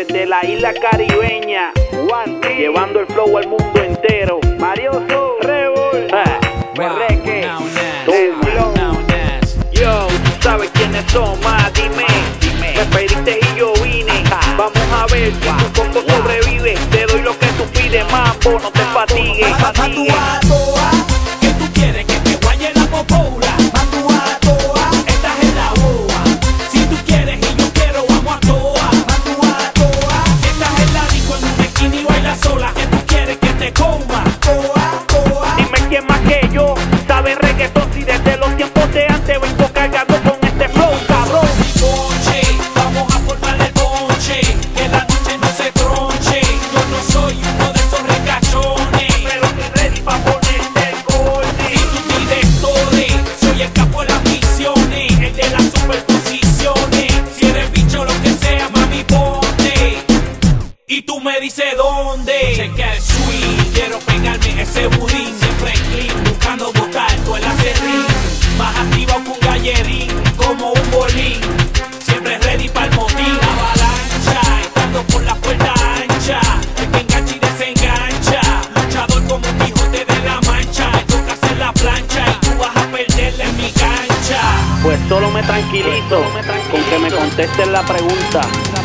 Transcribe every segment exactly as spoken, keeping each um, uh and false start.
desde la isla caribeña, One, llevando el flow al mundo entero. Marioso, Rebol, ah, Berreque, el flow. Yo, tú sabes quiénes son, más dime, dime. Me pediste y yo vine. Vamos a ver si tu combo sobrevive. Te doy lo que tú pides, mambo, no te fatigues. Fatigue. ¿Qué tú quieres? Que te guaye la popola. Estás en la boa. Si tú quieres y yo quiero, vamos a toa. Si estás en la disco en una esquina y bailas sola, ¿qué tú quieres? Que te coma. Dime quién más que yo sabe reggaetón, si desde los tiempos de antes vengo cargando con este flow, cabrón. Conche, vamos a formar el bonche, que la noche no se tronche. Yo no soy uno de esos recachones, Pero estoy ready pa' ponerte el corte. si tú pides tode, soy el capo de las misiones, el de las superposiciones. Si eres bicho, lo que sea, mami, ponte. Y tú me dices dónde. Checa el swing, quiero pegarme ese budín. Siempre clean, buscando botar todo el acerrín. Más activado que un gallerín, como un bolín. Siempre ready para el motín. Avalancha, estando por la puerta ancha. El que engancha y desengancha. Luchador como un Quijote de la Mancha. Yo que hacer la plancha y tú vas a perderle en mi cancha. Pues solo me tranquilizo con que me contesten la pregunta.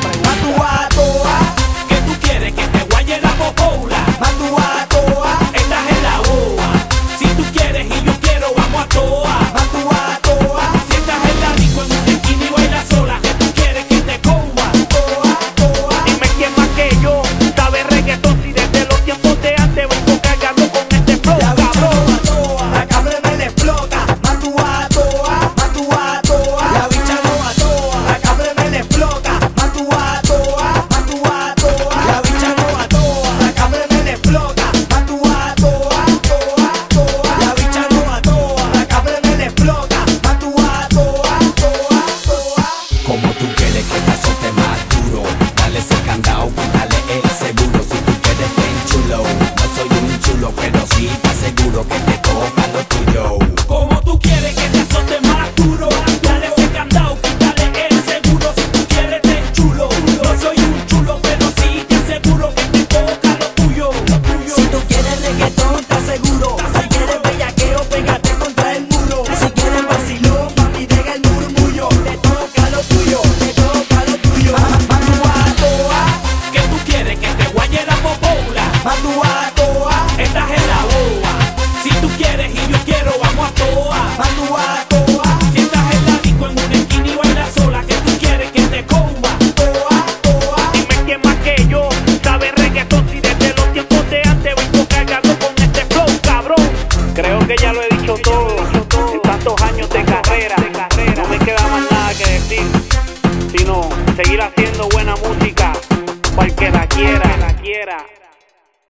¿Qué tú quieres? Que te guaye la popola. Estás en la boa. Si tú quieres y yo quiero, vamos a toa. Si estás en la disco en una esquina y bailas sola, ¿qué tú quieres? Que te coma. Dime quién más que yo sabe reggaetón, si desde los tiempos de antes vengo cargando con este flow, cabrón. La cabra me le explota, matúa toa, matúa toa. La bicha no atoa, la cabra me le explota, matúa toa, matúa toa. La bicha no atoa, la cabra me le explota, matúa toa, toa, toa. La bicha no atoa, la cabra me le explota, matúa toa, toa, toa. Como tú quieres que te azote más duro, dale ese candado, dale el seguro. Si tú quieres bien chulo, no soy un chulo, pero sí te aseguro que te toca lo tuyo. Como tú quieres que te azote más duro, dale ese candado, quítale el seguro. Si tú quieres te chulo, no soy un chulo, pero sí te aseguro que te toca lo tuyo, lo tuyo. Si tú quieres reggaetón, te aseguro. Si quieres bellaqueo, pégate contra el muro. Si quieres vacilón, papi, deja el murmullo. Te toca lo tuyo, te toca lo tuyo. Matúa toa, ¿Qué tú quieres? Que te guaye la popola. matúa toa, Estás en la boa. Si tú quieres y yo quiero, vamos a toa. matúa toa, Si estás en la disco en una esquina y bailas sola, ¿qué tú quieres? Que te coma. toa, toa. Dime quién más que yo sabe reggaetón, si desde los tiempos de antes vengo cargando con este flow, cabrón. Creo que ya lo he dicho todo en tantos años de carrera. No me queda más nada que decir, sino seguir haciendo buena música para el que la quiera, la quiera.